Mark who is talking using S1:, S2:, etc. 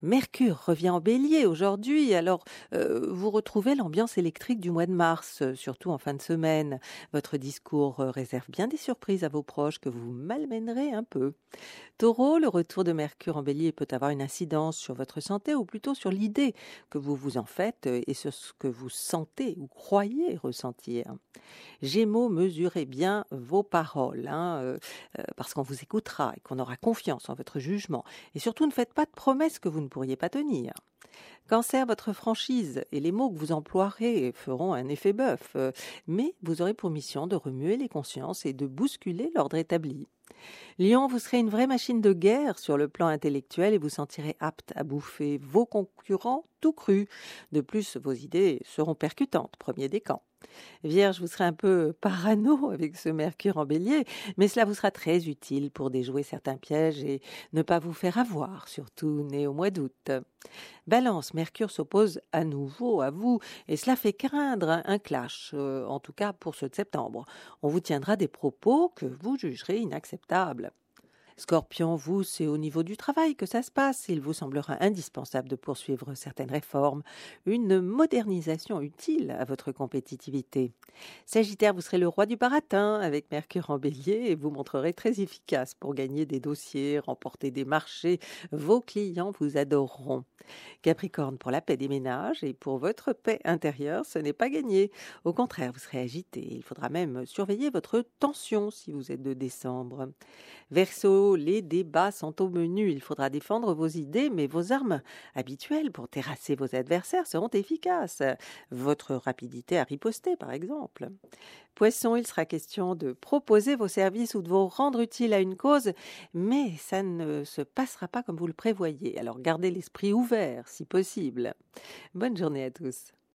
S1: Mercure revient en bélier aujourd'hui, alors vous retrouvez l'ambiance électrique du mois de mars, surtout en fin de semaine. Votre discours réserve bien des surprises à vos proches que vous malmènerez un peu. Taureau, le retour de Mercure en bélier peut avoir une incidence sur votre santé ou plutôt sur l'idée que vous vous en faites et sur ce que vous sentez ou croyez ressentir. Gémeaux, mesurez bien vos paroles, parce qu'on vous écoutera et qu'on aura confiance en votre jugement. Et surtout, ne faites pas de promesses que vous ne pourriez pas tenir. Cancer, votre franchise et les mots que vous emploierez feront un effet bœuf, mais vous aurez pour mission de remuer les consciences et de bousculer l'ordre établi. Lion, vous serez une vraie machine de guerre sur le plan intellectuel et vous sentirez apte à bouffer vos concurrents tout cru. De plus, vos idées seront percutantes, premier décan. Vierge, vous serez un peu parano avec ce Mercure en bélier, mais cela vous sera très utile pour déjouer certains pièges et ne pas vous faire avoir, surtout né au mois d'août. Balance, Mercure s'oppose à nouveau à vous et cela fait craindre un clash, en tout cas pour ce de septembre. On vous tiendra des propos que vous jugerez inacceptables. Scorpion, vous, c'est au niveau du travail que ça se passe. Il vous semblera indispensable de poursuivre certaines réformes, une modernisation utile à votre compétitivité. Sagittaire, vous serez le roi du baratin avec Mercure en bélier et vous montrerez très efficace pour gagner des dossiers, remporter des marchés. Vos clients vous adoreront. Capricorne, pour la paix des ménages et pour votre paix intérieure, ce n'est pas gagné. Au contraire, vous serez agité. Il faudra même surveiller votre tension si vous êtes de décembre. Verseau, les débats sont au menu. Il faudra défendre vos idées, mais vos armes habituelles pour terrasser vos adversaires seront efficaces. Votre rapidité à riposter, par exemple. Poisson, il sera question de proposer vos services ou de vous rendre utile à une cause, mais ça ne se passera pas comme vous le prévoyez. Alors gardez l'esprit ouvert, si possible. Bonne journée à tous.